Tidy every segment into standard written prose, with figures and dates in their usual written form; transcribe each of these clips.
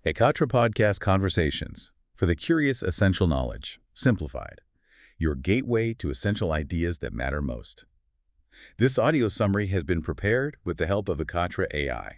Ekatra Podcast Conversations for the Curious Essential Knowledge, Simplified, your gateway to essential ideas that matter most. This audio summary has been prepared with the help of Ekatra AI.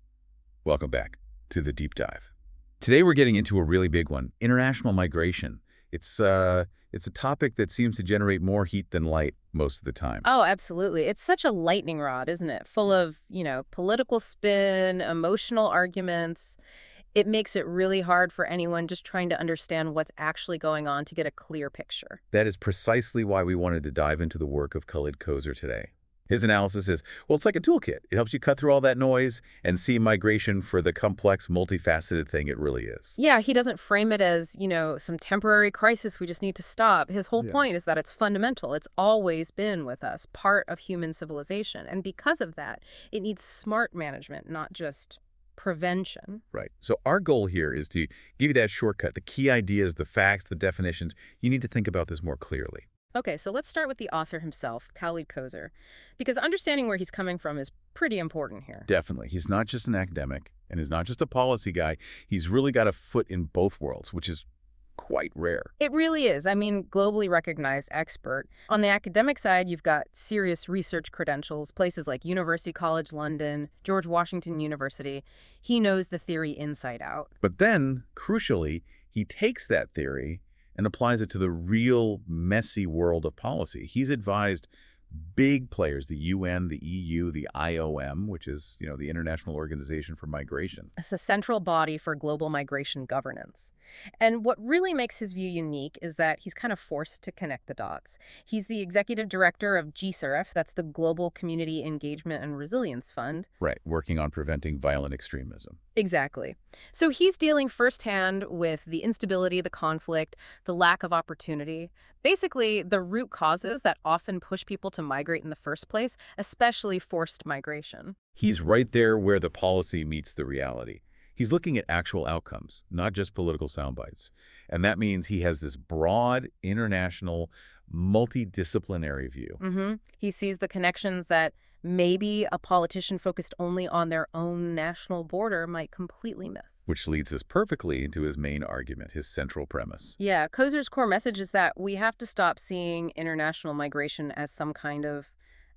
Welcome back to the deep dive. Today we're getting into a really big one, international migration. It's a topic that seems to generate more heat than light most of the time. Oh, absolutely. It's such a lightning rod, isn't it? Full of, political spin, emotional arguments. It makes it really hard for anyone just trying to understand what's actually going on to get a clear picture. That is precisely why we wanted to dive into the work of Khalid Koser today. His analysis is, well, it's like a toolkit. It helps you cut through all that noise and see migration for the complex, multifaceted thing it really is. Yeah, he doesn't frame it as, some temporary crisis we just need to stop. His whole point is that it's fundamental. It's always been with us, part of human civilization. And because of that, it needs smart management, not just prevention. Right. So our goal here is to give you that shortcut, the key ideas, the facts, the definitions. You need to think about this more clearly. Okay, so let's start with the author himself, Khalid Koser, because understanding where he's coming from is pretty important here. Definitely. He's not just an academic, and he's not just a policy guy. He's really got a foot in both worlds, which is quite rare. It really is. I mean, globally recognized expert. On the academic side, you've got serious research credentials, places like University College London, George Washington University. He knows the theory inside out. But then, crucially, he takes that theory and applies it to the real messy world of policy. He's advised big players, the UN, the EU, the IOM, which is, the International Organization for Migration. It's a central body for global migration governance. And what really makes his view unique is that he's kind of forced to connect the dots. He's the executive director of GCERF, that's the Global Community Engagement and Resilience Fund. Right, working on preventing violent extremism. Exactly. So he's dealing firsthand with the instability, the conflict, the lack of opportunity, basically the root causes that often push people to migrate in the first place, especially forced migration. He's right there where the policy meets the reality. He's looking at actual outcomes, not just political sound bites. And that means he has this broad, international, multidisciplinary view. He sees the connections that maybe a politician focused only on their own national border might completely miss. Which leads us perfectly into his main argument, his central premise. Yeah, Koser's core message is that we have to stop seeing international migration as some kind of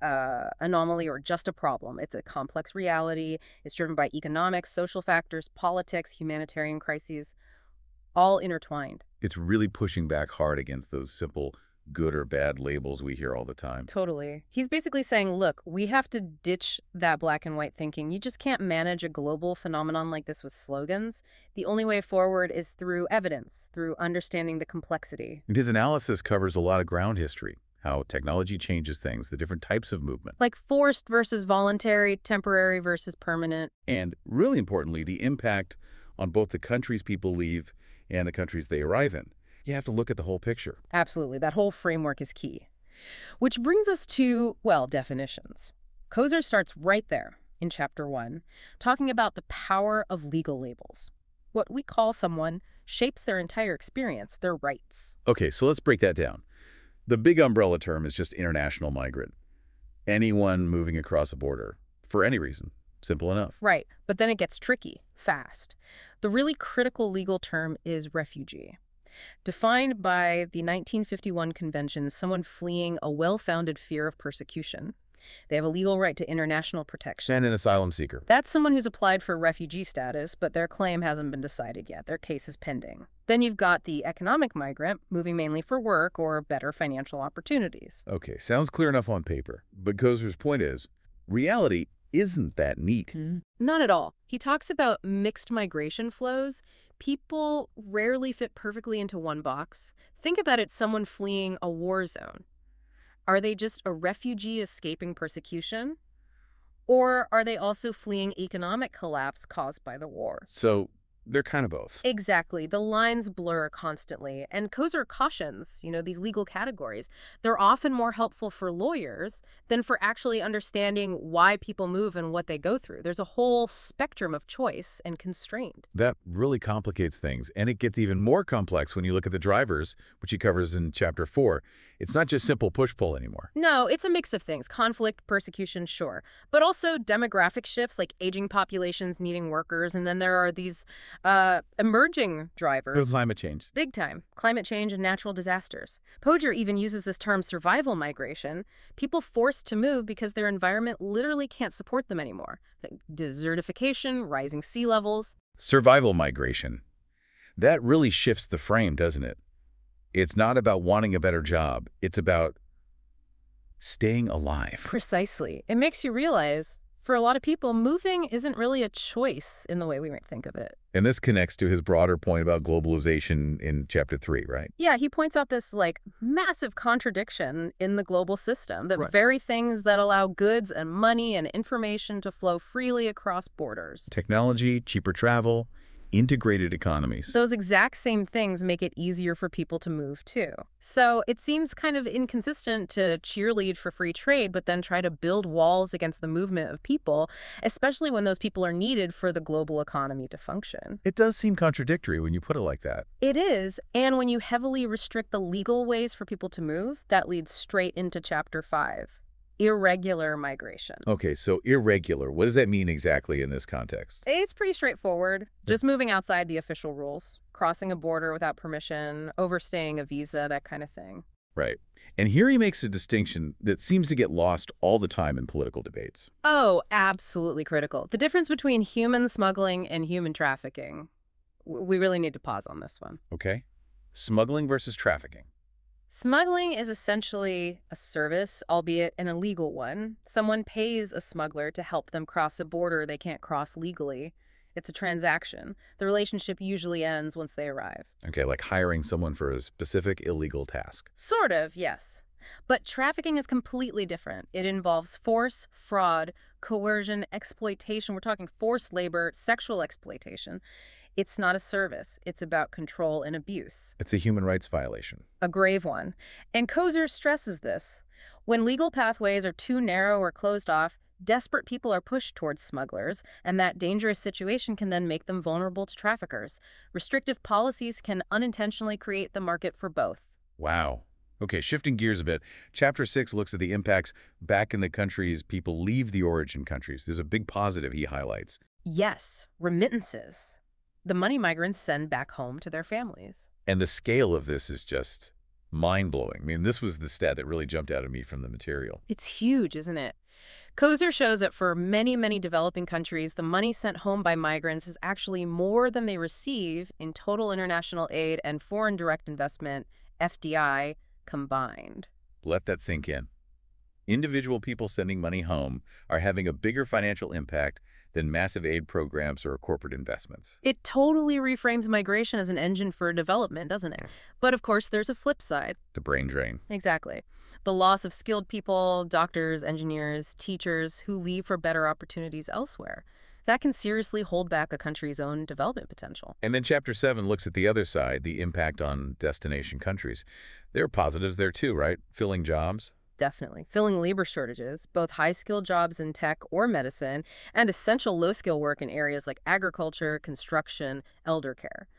anomaly or just a problem. It's a complex reality. It's driven by economics, social factors, politics, humanitarian crises, all intertwined. It's really pushing back hard against those simple good or bad labels we hear all the time. Totally. He's basically saying, look, we have to ditch that black and white thinking. You just can't manage a global phenomenon like this with slogans. The only way forward is through evidence, through understanding the complexity. And his analysis covers a lot of ground history, how technology changes things, the different types of movement. Like forced versus voluntary, temporary versus permanent. And really importantly, the impact on both the countries people leave and the countries they arrive in. You have to look at the whole picture. Absolutely. That whole framework is key. Which brings us to, definitions. Koser starts right there in Chapter 1, talking about the power of legal labels. What we call someone shapes their entire experience, their rights. Okay, so let's break that down. The big umbrella term is just international migrant. Anyone moving across a border, for any reason. Simple enough. Right, but then it gets tricky, fast. The really critical legal term is refugee. Defined by the 1951 convention, someone fleeing a well-founded fear of persecution. They have a legal right to international protection. And an asylum seeker. That's someone who's applied for refugee status, but their claim hasn't been decided yet. Their case is pending. Then you've got the economic migrant, moving mainly for work or better financial opportunities. Okay, sounds clear enough on paper. But Koser's point is, reality isn't that neat. Not at all. He talks about mixed migration flows. People rarely fit perfectly into one box. Think about it, someone fleeing a war zone. Are they just a refugee escaping persecution? Or are they also fleeing economic collapse caused by the war? So they're kind of both. Exactly. The lines blur constantly. And Koser cautions, these legal categories, they're often more helpful for lawyers than for actually understanding why people move and what they go through. There's a whole spectrum of choice and constraint. That really complicates things. And it gets even more complex when you look at the drivers, which he covers in Chapter 4. It's not just simple push-pull anymore. No, it's a mix of things. Conflict, persecution, sure. But also demographic shifts like aging populations needing workers. And then there are these Emerging drivers. Climate change. Big time. Climate change and natural disasters. Poger even uses this term survival migration. People forced to move because their environment literally can't support them anymore. Desertification, rising sea levels. Survival migration. That really shifts the frame, doesn't it? It's not about wanting a better job. It's about staying alive. Precisely. It makes you realize, for a lot of people, moving isn't really a choice in the way we might think of it. And this connects to his broader point about globalization in Chapter 3, right? Yeah, he points out this, massive contradiction in the global system, that Right. very things that allow goods and money and information to flow freely across borders. Technology, cheaper travel, integrated economies. Those exact same things make it easier for people to move, too. So it seems kind of inconsistent to cheerlead for free trade, but then try to build walls against the movement of people, especially when those people are needed for the global economy to function. It does seem contradictory when you put it like that. It is, and when you heavily restrict the legal ways for people to move, that leads straight into Chapter 5. Irregular migration. Okay, so irregular. What does that mean exactly in this context? It's pretty straightforward. Just moving outside the official rules, crossing a border without permission, overstaying a visa, that kind of thing. Right. And here he makes a distinction that seems to get lost all the time in political debates. Oh, absolutely critical. The difference between human smuggling and human trafficking. We really need to pause on this one. Okay? Smuggling versus trafficking. Smuggling is essentially a service, albeit an illegal one. Someone pays a smuggler to help them cross a border they can't cross legally. It's a transaction. The relationship usually ends once they arrive. Okay, like hiring someone for a specific illegal task. Sort of, yes. But trafficking is completely different. It involves force, fraud, coercion, exploitation. We're talking forced labor, sexual exploitation. It's not a service. It's about control and abuse. It's a human rights violation. A grave one. And Kozer stresses this. When legal pathways are too narrow or closed off, desperate people are pushed towards smugglers, and that dangerous situation can then make them vulnerable to traffickers. Restrictive policies can unintentionally create the market for both. Wow. Okay, shifting gears a bit, Chapter 6 looks at the impacts back in the countries people leave the origin countries. There's a big positive he highlights. Yes, remittances. The money migrants send back home to their families. And the scale of this is just mind-blowing. I mean, this was the stat that really jumped out at me from the material. It's huge, isn't it? Kozer shows that for many, many developing countries, the money sent home by migrants is actually more than they receive in total international aid and foreign direct investment, FDI, combined. Let that sink in. Individual people sending money home are having a bigger financial impact than massive aid programs or corporate investments. It totally reframes migration as an engine for development, doesn't it? But of course, there's a flip side. The brain drain. Exactly. The loss of skilled people, doctors, engineers, teachers who leave for better opportunities elsewhere. That can seriously hold back a country's own development potential. And then Chapter 7 looks at the other side, the impact on destination countries. There are positives there too, right? Filling jobs. Definitely. Filling labor shortages, both high-skilled jobs in tech or medicine, and essential low-skill work in areas like agriculture, construction, elder care.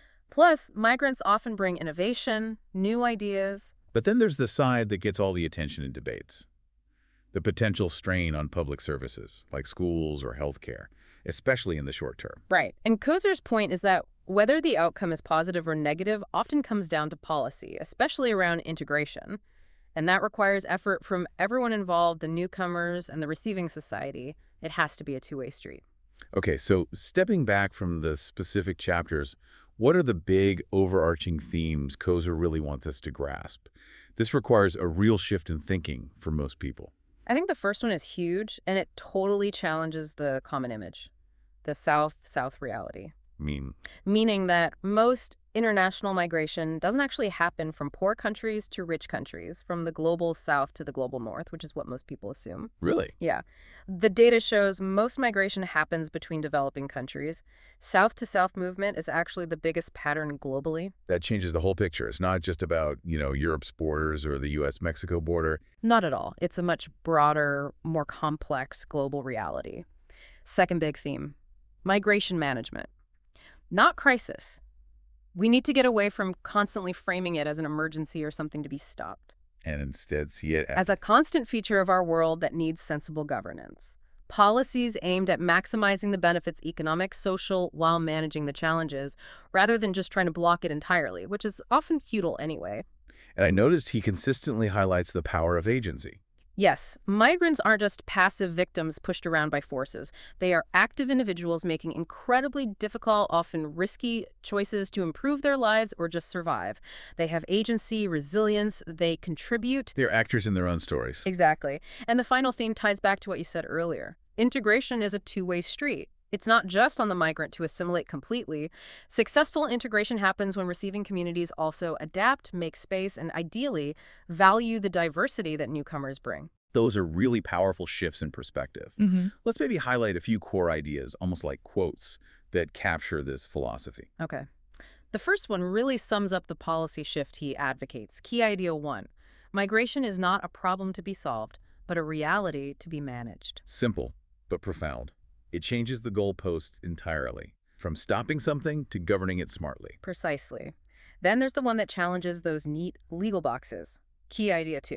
Plus, migrants often bring innovation, new ideas. But then there's the side that gets all the attention in debates. The potential strain on public services, like schools or healthcare, especially in the short term. Right. And Kozer's point is that whether the outcome is positive or negative often comes down to policy, especially around integration. And that requires effort from everyone involved, the newcomers and the receiving society. It has to be a two-way street. Okay, so stepping back from the specific chapters, what are the big overarching themes Kozer really wants us to grasp? This requires a real shift in thinking for most people. I think the first one is huge, and it totally challenges the common image, the South-South reality. Meaning that most international migration doesn't actually happen from poor countries to rich countries, from the global South to the global North, which is what most people assume. Really? Yeah. The data shows most migration happens between developing countries. South-to-South movement is actually the biggest pattern globally. That changes the whole picture. It's not just about, Europe's borders or the U.S.-Mexico border. Not at all. It's a much broader, more complex global reality. Second big theme, migration management. Not crisis. We need to get away from constantly framing it as an emergency or something to be stopped. And instead see it As a constant feature of our world that needs sensible governance. Policies aimed at maximizing the benefits economic, social, while managing the challenges, rather than just trying to block it entirely, which is often futile anyway. And I noticed he consistently highlights the power of agency. Yes, migrants aren't just passive victims pushed around by forces. They are active individuals making incredibly difficult, often risky choices to improve their lives or just survive. They have agency, resilience, they contribute. They're actors in their own stories. Exactly. And the final theme ties back to what you said earlier. Integration is a two-way street. It's not just on the migrant to assimilate completely. Successful integration happens when receiving communities also adapt, make space, and ideally value the diversity that newcomers bring. Those are really powerful shifts in perspective. Mm-hmm. Let's maybe highlight a few core ideas, almost like quotes, that capture this philosophy. Okay. The first one really sums up the policy shift he advocates. Key idea 1. Migration is not a problem to be solved, but a reality to be managed. Simple, but profound. It changes the goalposts entirely, from stopping something to governing it smartly. Precisely. Then there's the one that challenges those neat legal boxes. Key idea 2.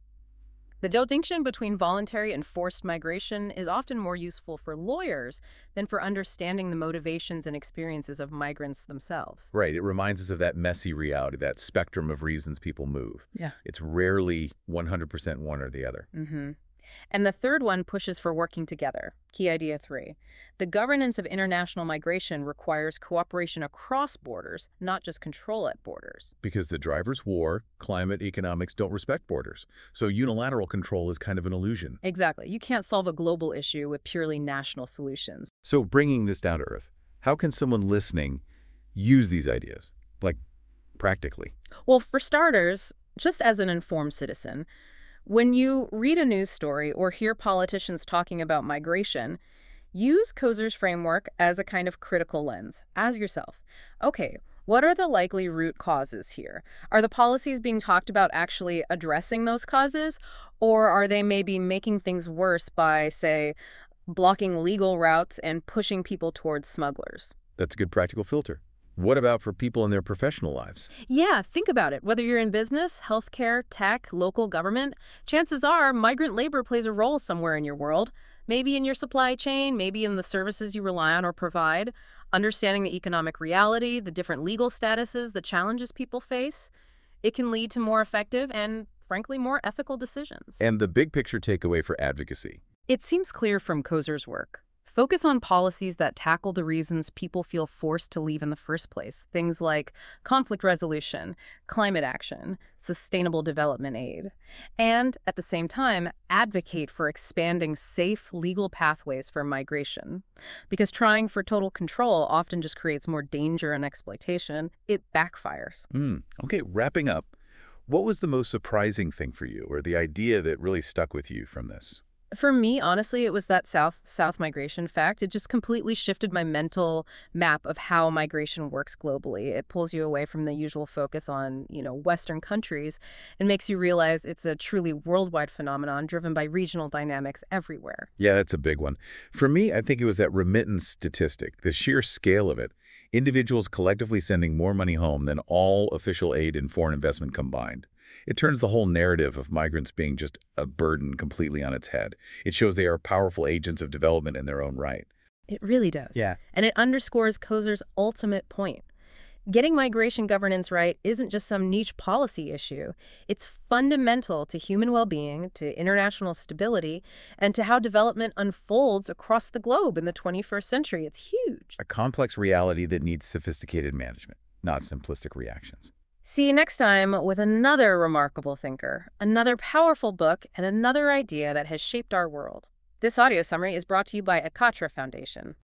The distinction between voluntary and forced migration is often more useful for lawyers than for understanding the motivations and experiences of migrants themselves. Right, it reminds us of that messy reality, that spectrum of reasons people move. Yeah. It's rarely 100% one or the other. Mm-hmm. And the third one pushes for working together. Key idea 3. The governance of international migration requires cooperation across borders, not just control at borders. Because the driver's war, climate, economics don't respect borders. So unilateral control is kind of an illusion. Exactly. You can't solve a global issue with purely national solutions. So bringing this down to earth, how can someone listening use these ideas, like practically? Well, for starters, just as an informed citizen, when you read a news story or hear politicians talking about migration, use Kozer's framework as a kind of critical lens. Ask yourself, okay, what are the likely root causes here? Are the policies being talked about actually addressing those causes? Or are they maybe making things worse by, say, blocking legal routes and pushing people towards smugglers? That's a good practical filter. What about for people in their professional lives? Yeah, think about it. Whether you're in business, healthcare, tech, local government, chances are migrant labor plays a role somewhere in your world. Maybe in your supply chain, maybe in the services you rely on or provide. Understanding the economic reality, the different legal statuses, the challenges people face, it can lead to more effective and, frankly, more ethical decisions. And the big picture takeaway for advocacy. It seems clear from Kozer's work. Focus on policies that tackle the reasons people feel forced to leave in the first place. Things like conflict resolution, climate action, sustainable development aid. And, at the same time, advocate for expanding safe legal pathways for migration. Because trying for total control often just creates more danger and exploitation. It backfires. Okay, wrapping up, what was the most surprising thing for you, or the idea that really stuck with you from this? For me, honestly, it was that south migration fact. It just completely shifted my mental map of how migration works globally. It pulls you away from the usual focus on, Western countries and makes you realize it's a truly worldwide phenomenon driven by regional dynamics everywhere. Yeah, that's a big one. For me, I think it was that remittance statistic, the sheer scale of it. Individuals collectively sending more money home than all official aid and foreign investment combined. It turns the whole narrative of migrants being just a burden completely on its head. It shows they are powerful agents of development in their own right. It really does. Yeah. And it underscores Kozer's ultimate point. Getting migration governance right isn't just some niche policy issue. It's fundamental to human well-being, to international stability, and to how development unfolds across the globe in the 21st century. It's huge. A complex reality that needs sophisticated management, not simplistic reactions. See you next time with another remarkable thinker, another powerful book, and another idea that has shaped our world. This audio summary is brought to you by Akatra Foundation.